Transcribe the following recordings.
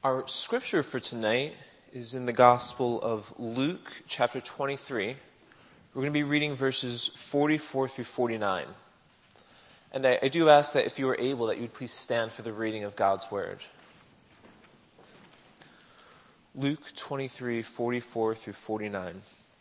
Our scripture for tonight is in the Gospel of Luke, chapter 23. We're going to be reading verses 44 through 49. And I do ask that if you are able, that you would please stand for the reading of God's Word. Luke 23, 44 through 49.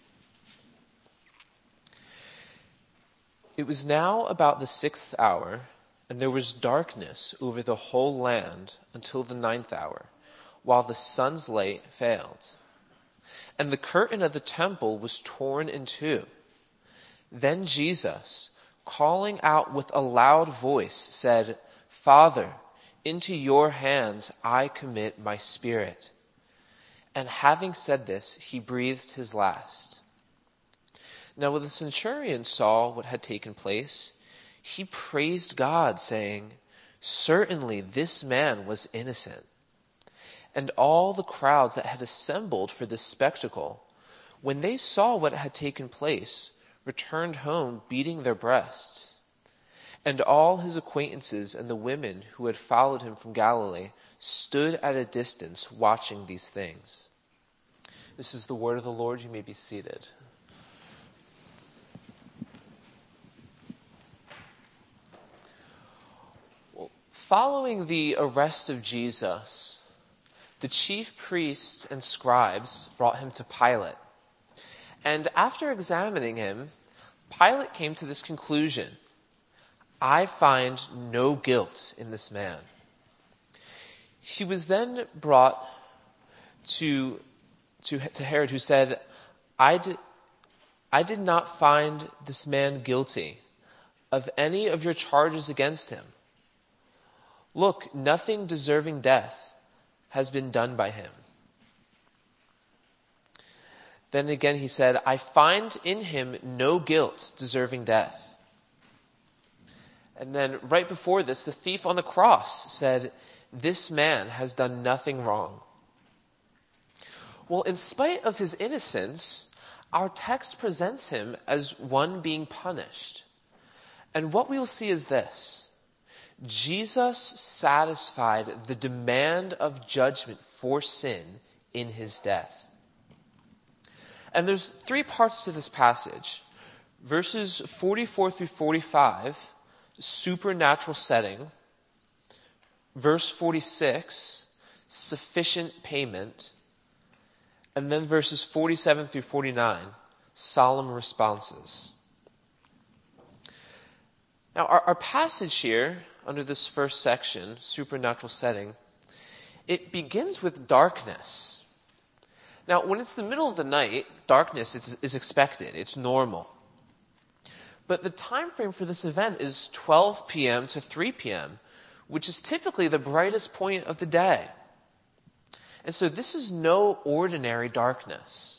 It was now about the 6th hour, and there was darkness over the whole land until the 9th hour, while the sun's light failed. And the curtain of the temple was torn in two. Then Jesus, calling out with a loud voice, said, "Father, into your hands I commit my spirit." And having said this, he breathed his last. Now when the centurion saw what had taken place, he praised God, saying, "Certainly this man was innocent." And all the crowds that had assembled for this spectacle, when they saw what had taken place, returned home beating their breasts. And all his acquaintances and the women who had followed him from Galilee stood at a distance watching these things. This is the word of the Lord. You may be seated. Following the arrest of Jesus, the chief priests and scribes brought him to Pilate. And after examining him, Pilate came to this conclusion: I find no guilt in this man. He was then brought to Herod, who said, I did not find this man guilty of any of your charges against him. Look, nothing deserving death has been done by him. Then again he said, I find in him no guilt deserving death. And then right before this, the thief on the cross said, this man has done nothing wrong. Well, in spite of his innocence, our text presents him as one being punished. And what we will see is this: Jesus satisfied the demand of judgment for sin in his death. And there's three parts to this passage. Verses 44 through 45, supernatural setting. Verse 46, sufficient payment. And then verses 47 through 49, solemn responses. Now, our passage here, under this first section, supernatural setting, it begins with darkness. Now, when it's the middle of the night, darkness is expected. It's normal. But the time frame for this event is 12 p.m. to 3 p.m., which is typically the brightest point of the day. And so this is no ordinary darkness.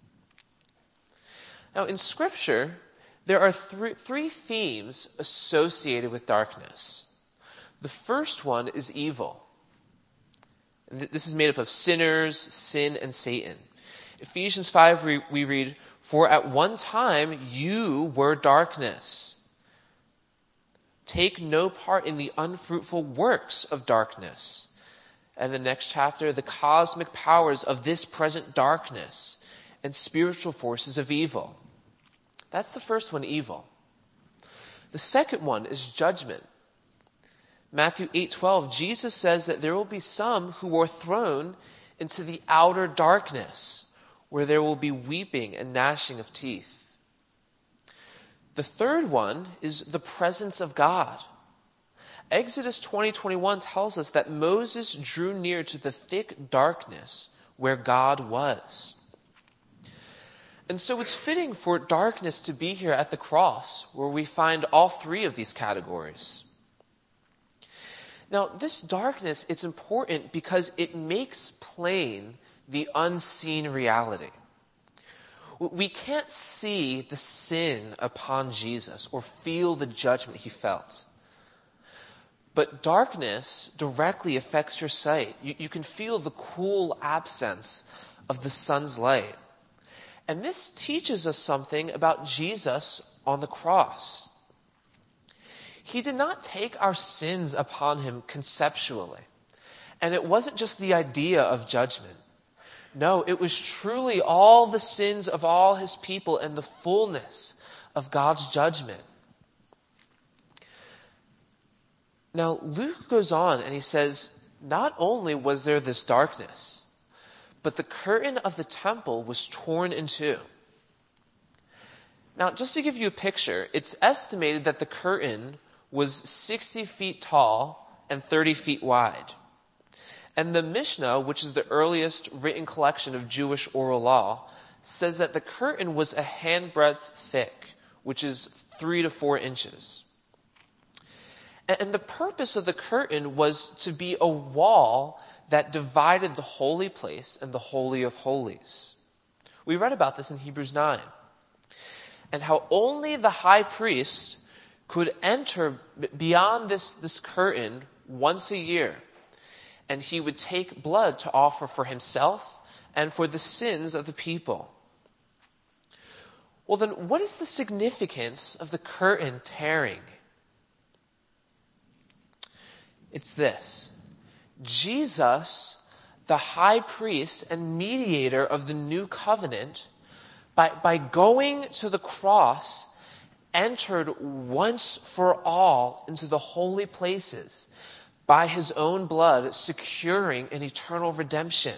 Now, in Scripture, there are three themes associated with darkness. The first one is evil. This is made up of sinners, sin, and Satan. Ephesians 5, we read, "For at one time you were darkness. Take no part in the unfruitful works of darkness." And the next chapter, "The cosmic powers of this present darkness and spiritual forces of evil." That's the first one, evil. The second one is judgment. Matthew 8:12, Jesus says that there will be some who are thrown into the outer darkness, where there will be weeping and gnashing of teeth. The third one is the presence of God. Exodus 20:21 tells us that Moses drew near to the thick darkness where God was. And so it's fitting for darkness to be here at the cross, where we find all three of these categories. Now, this darkness, it's important because it makes plain the unseen reality. We can't see the sin upon Jesus or feel the judgment he felt. But darkness directly affects your sight. You can feel the cool absence of the sun's light. And this teaches us something about Jesus on the cross. He did not take our sins upon him conceptually. And it wasn't just the idea of judgment. No, it was truly all the sins of all his people and the fullness of God's judgment. Now, Luke goes on and he says, not only was there this darkness, but the curtain of the temple was torn in two. Now, just to give you a picture, it's estimated that the curtain was 60 feet tall and 30 feet wide. And the Mishnah, which is the earliest written collection of Jewish oral law, says that the curtain was a handbreadth thick, which is 3 to 4 inches. And the purpose of the curtain was to be a wall that divided the holy place and the Holy of Holies. We read about this in Hebrews 9. And how only the high priest could enter beyond this curtain once a year. And he would take blood to offer for himself and for the sins of the people. Well, then, what is the significance of the curtain tearing? It's this. Jesus, the high priest and mediator of the new covenant, by going to the cross, entered once for all into the holy places by his own blood, securing an eternal redemption.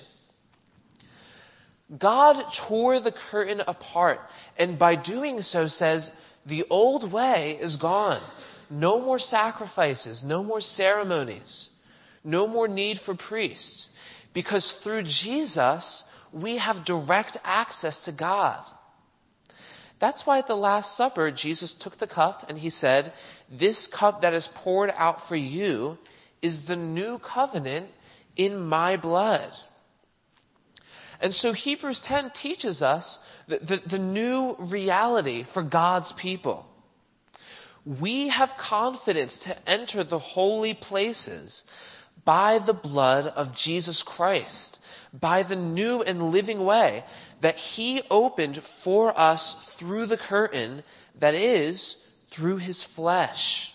God tore the curtain apart, and by doing so says, the old way is gone. No more sacrifices, no more ceremonies, no more need for priests. Because through Jesus, we have direct access to God. That's why at the Last Supper, Jesus took the cup and he said, this cup that is poured out for you is the new covenant in my blood. And so Hebrews 10 teaches us the new reality for God's people. We have confidence to enter the holy places by the blood of Jesus Christ, by the new and living way that he opened for us through the curtain, that is, through his flesh.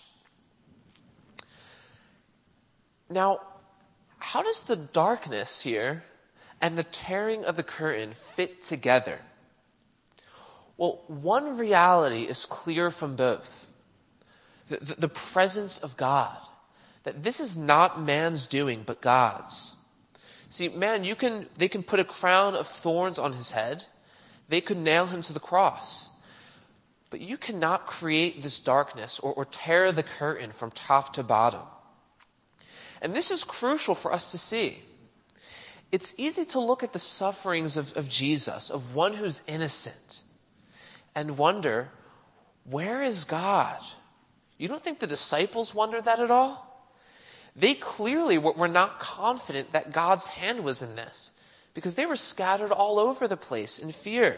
Now, how does the darkness here and the tearing of the curtain fit together? Well, one reality is clear from both. The presence of God. That this is not man's doing, but God's. See, man, they can put a crown of thorns on his head. They could nail him to the cross. But you cannot create this darkness or tear the curtain from top to bottom. And this is crucial for us to see. It's easy to look at the sufferings of Jesus, of one who's innocent, and wonder, where is God? You don't think the disciples wondered that at all? They clearly were not confident that God's hand was in this, because they were scattered all over the place in fear.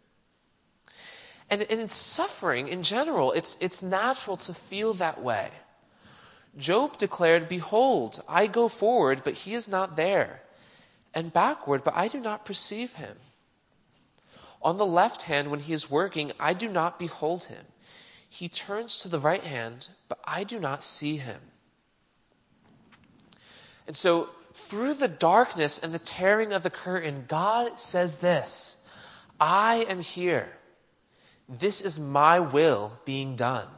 And in suffering in general, it's natural to feel that way. Job declared, behold, I go forward, but he is not there, and backward, but I do not perceive him. On the left hand, when he is working, I do not behold him. He turns to the right hand, but I do not see him. And so, through the darkness and the tearing of the curtain, God says this, I am here. This is my will being done.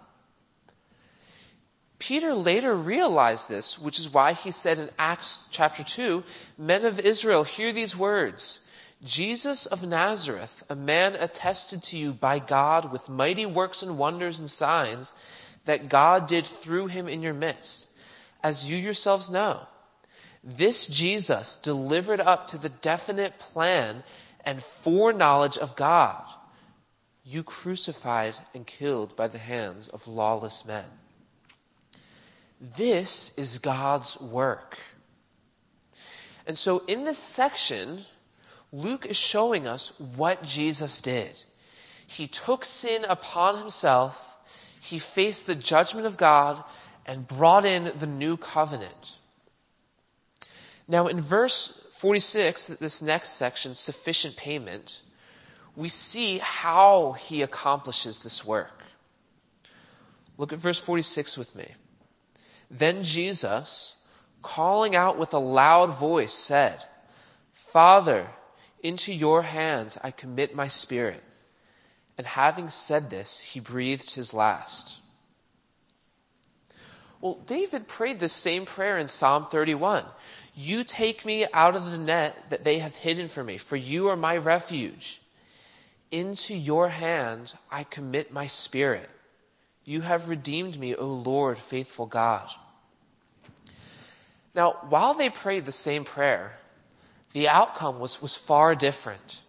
Peter later realized this, which is why he said in Acts chapter 2, men of Israel, hear these words. Jesus of Nazareth, a man attested to you by God with mighty works and wonders and signs that God did through him in your midst, as you yourselves know. This Jesus delivered up to the definite plan and foreknowledge of God, you crucified and killed by the hands of lawless men. This is God's work. And so in this section, Luke is showing us what Jesus did. He took sin upon himself, he faced the judgment of God, and brought in the new covenant. Now in verse 46, this next section, sufficient payment, we see how he accomplishes this work. Look at verse 46 with me. Then Jesus, calling out with a loud voice, said, "Father, into your hands I commit my spirit." And having said this, he breathed his last. Well, David prayed this same prayer in Psalm 31. "You take me out of the net that they have hidden for me, for you are my refuge. Into your hand I commit my spirit. You have redeemed me, O Lord, faithful God." Now, while they prayed the same prayer, the outcome was far different.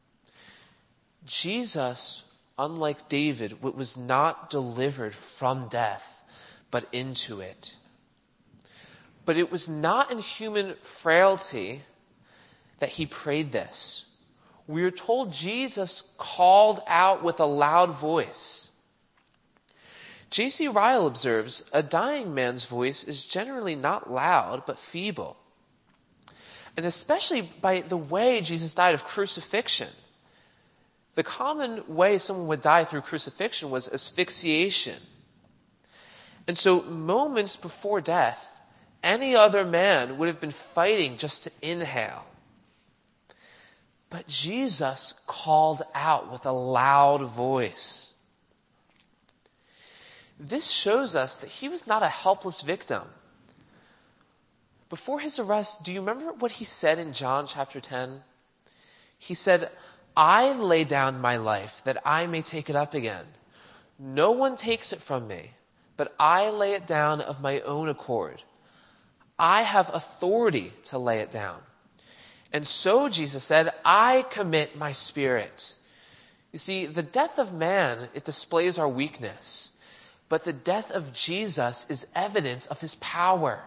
Jesus, unlike David, was not delivered from death, but into it. But it was not in human frailty that he prayed this. We are told Jesus called out with a loud voice. J.C. Ryle observes, a dying man's voice is generally not loud, but feeble. And especially by the way Jesus died of crucifixion. The common way someone would die through crucifixion was asphyxiation. And so moments before death, any other man would have been fighting just to inhale. But Jesus called out with a loud voice. This shows us that he was not a helpless victim. Before his arrest, do you remember what he said in John chapter 10? He said, "I lay down my life that I may take it up again. No one takes it from me, but I lay it down of my own accord. I have authority to lay it down." And so, Jesus said, "I commit my spirit." You see, the death of man, it displays our weakness. But the death of Jesus is evidence of his power.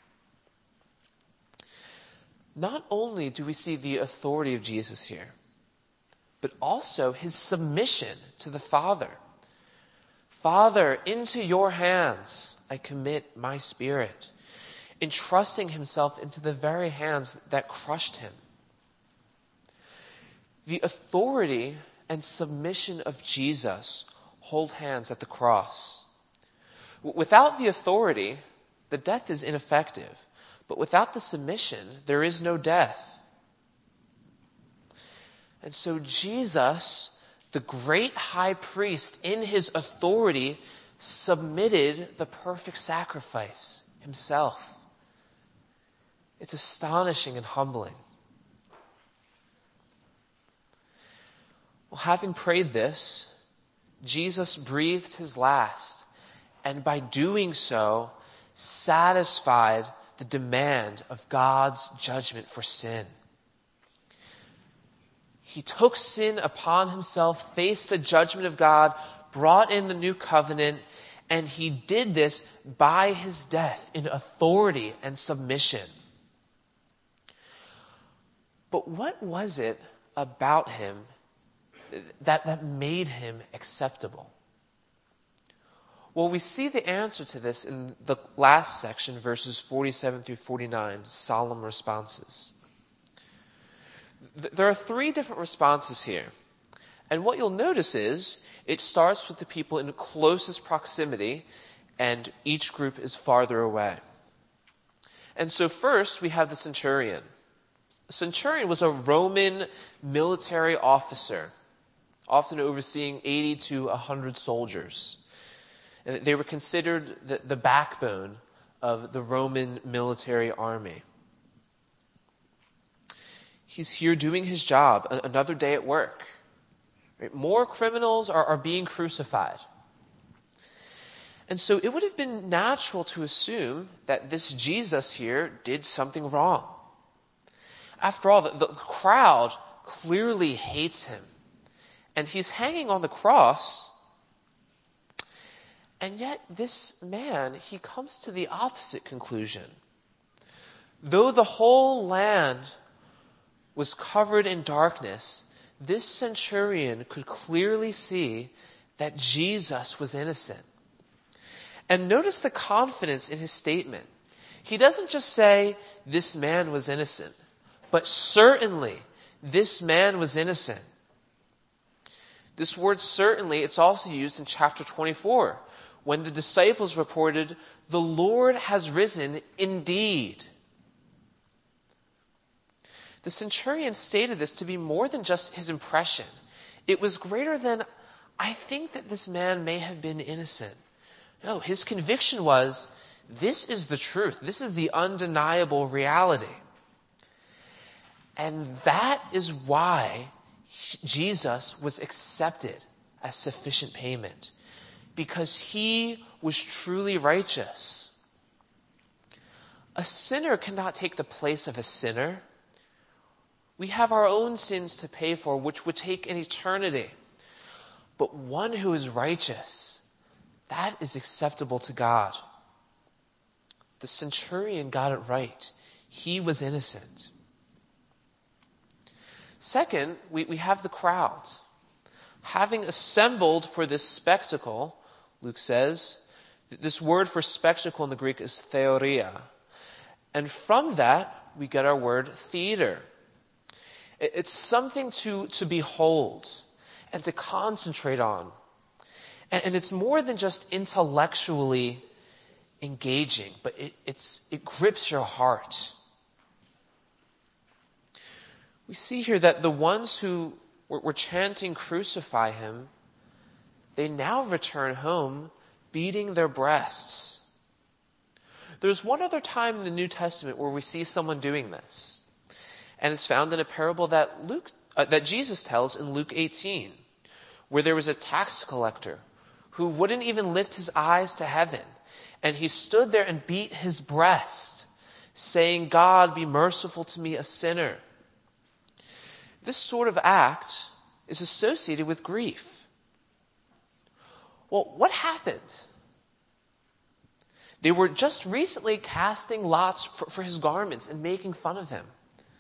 Not only do we see the authority of Jesus here, but also his submission to the Father. "Father, into your hands I commit my spirit," entrusting himself into the very hands that crushed him. The authority and submission of Jesus hold hands at the cross. Without the authority, the death is ineffective. But without the submission, there is no death. And so Jesus, the great high priest, in his authority, submitted the perfect sacrifice himself. It's astonishing and humbling. Well, having prayed this, Jesus breathed his last, and by doing so, satisfied the demand of God's judgment for sin. He took sin upon himself, faced the judgment of God, brought in the new covenant, and he did this by his death in authority and submission. But what was it about him that made him acceptable? Well, we see the answer to this in the last section, verses 47 through 49, solemn responses. There are three different responses here. And what you'll notice is it starts with the people in closest proximity, and each group is farther away. And so first, we have the centurion. The centurion was a Roman military officer, often overseeing 80 to 100 soldiers. And they were considered the backbone of the Roman military army. He's here doing his job, another day at work. Right? More criminals are being crucified. And so it would have been natural to assume that this Jesus here did something wrong. After all, the crowd clearly hates him. And he's hanging on the cross. And yet this man, he comes to the opposite conclusion. Though the whole land was covered in darkness, this centurion could clearly see that Jesus was innocent. And notice the confidence in his statement. He doesn't just say, this man was innocent, but certainly this man was innocent. This word certainly, it's also used in chapter 24, when the disciples reported, "The Lord has risen indeed." The centurion stated this to be more than just his impression. It was greater than, "I think that this man may have been innocent." No, his conviction was, this is the truth. This is the undeniable reality. And that is why Jesus was accepted as sufficient payment, because he was truly righteous. A sinner cannot take the place of a sinner. We have our own sins to pay for, which would take an eternity. But one who is righteous, that is acceptable to God. The centurion got it right. He was innocent. Second, we have the crowd. Having assembled for this spectacle, Luke says, this word for spectacle in the Greek is theoria. And from that, we get our word theater. It's something to behold and to concentrate on. And it's more than just intellectually engaging, but it grips your heart. We see here that the ones who were chanting "Crucify him," they now return home beating their breasts. There's one other time in the New Testament where we see someone doing this, and it's found in a parable that Jesus tells in Luke 18, where there was a tax collector who wouldn't even lift his eyes to heaven, and he stood there and beat his breast, saying, "God, be merciful to me, a sinner." This sort of act is associated with grief. Well, what happened? They were just recently casting lots for his garments and making fun of him.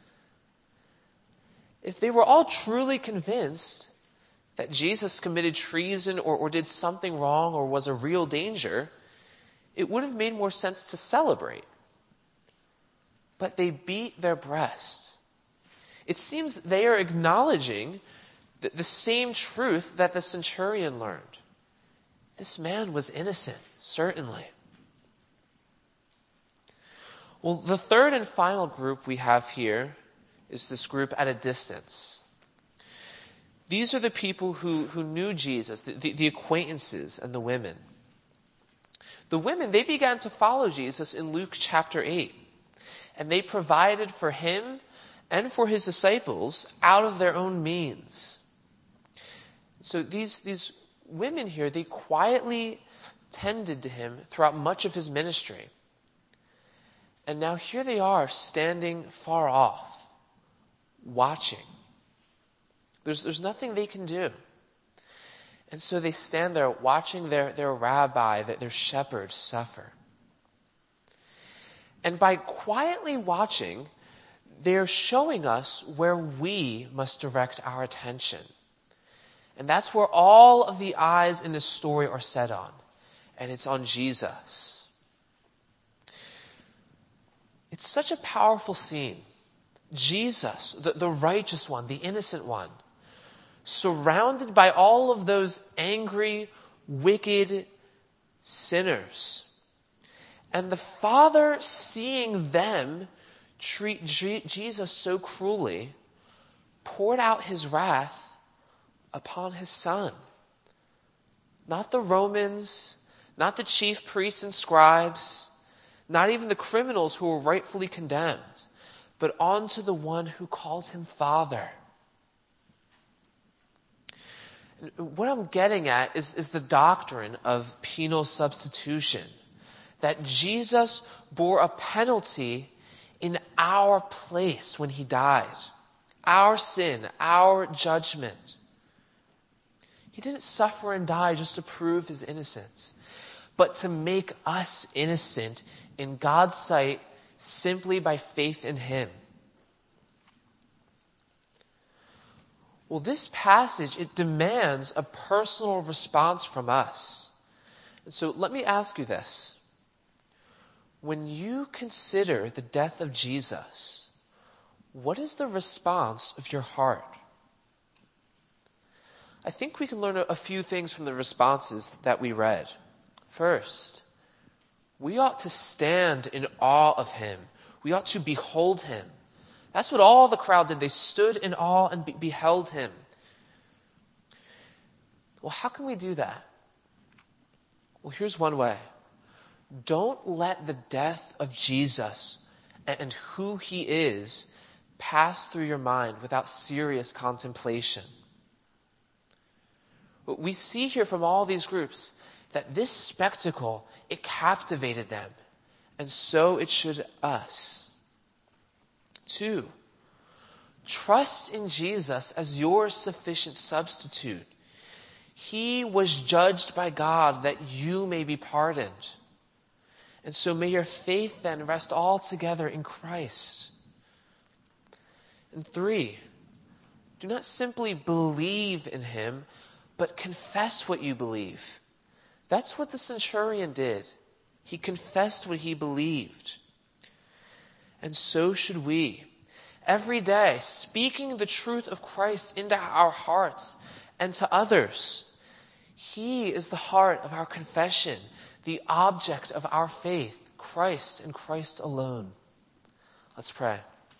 If they were all truly convinced that Jesus committed treason or did something wrong or was a real danger, it would have made more sense to celebrate. But they beat their breast. It seems they are acknowledging the same truth that the centurion learned. This man was innocent, certainly. Well, the third and final group we have here is this group at a distance. These are the people who knew Jesus, the acquaintances and the women. The women, they began to follow Jesus in Luke chapter 8. And they provided for him and for his disciples out of their own means. So these women here, they quietly tended to him throughout much of his ministry. And now here they are standing far off, watching. There's nothing they can do. And so they stand there watching their rabbi, their shepherd, suffer. And by quietly watching, they're showing us where we must direct our attention. And that's where all of the eyes in this story are set on. And it's on Jesus. It's such a powerful scene. Jesus, the righteous one, the innocent one, surrounded by all of those angry, wicked sinners. And the Father, seeing them treat Jesus so cruelly, poured out his wrath upon his Son. Not the Romans, not the chief priests and scribes, not even the criminals who were rightfully condemned, but onto the one who calls him Father. What I'm getting at is the doctrine of penal substitution, that Jesus bore a penalty in our place when he died. Our sin, our judgment. He didn't suffer and die just to prove his innocence, but to make us innocent in God's sight simply by faith in him. Well, this passage, it demands a personal response from us. And so let me ask you this. When you consider the death of Jesus, what is the response of your heart? I think we can learn a few things from the responses that we read. First, we ought to stand in awe of him. We ought to behold him. That's what all the crowd did. They stood in awe and beheld him. Well, how can we do that? Well, here's one way. Don't let the death of Jesus and who he is pass through your mind without serious contemplation. We see here from all these groups that this spectacle, it captivated them, and so it should us. 2, trust in Jesus as your sufficient substitute. He was judged by God that you may be pardoned. And so may your faith then rest altogether in Christ. And 3, do not simply believe in him, but confess what you believe. That's what the centurion did. He confessed what he believed. And so should we. Every day, speaking the truth of Christ into our hearts and to others. He is the heart of our confession, the object of our faith, Christ and Christ alone. Let's pray.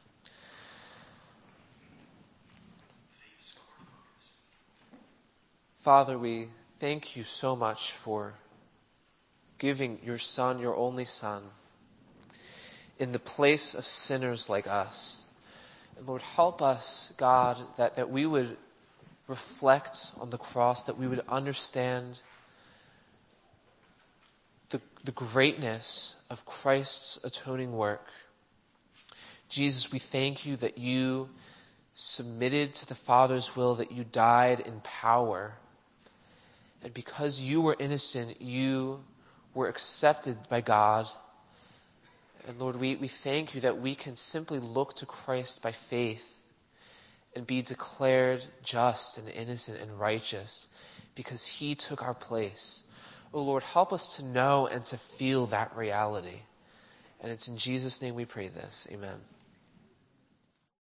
Father, we thank you so much for giving your Son, your only Son, in the place of sinners like us. And Lord, help us, God, that we would reflect on the cross, that we would understand the greatness of Christ's atoning work. Jesus, we thank you that you submitted to the Father's will, that you died in power. And because you were innocent, you were accepted by God. And Lord, we thank you that we can simply look to Christ by faith and be declared just and innocent and righteous because he took our place. Oh Lord, help us to know and to feel that reality. And it's in Jesus' name we pray this. Amen.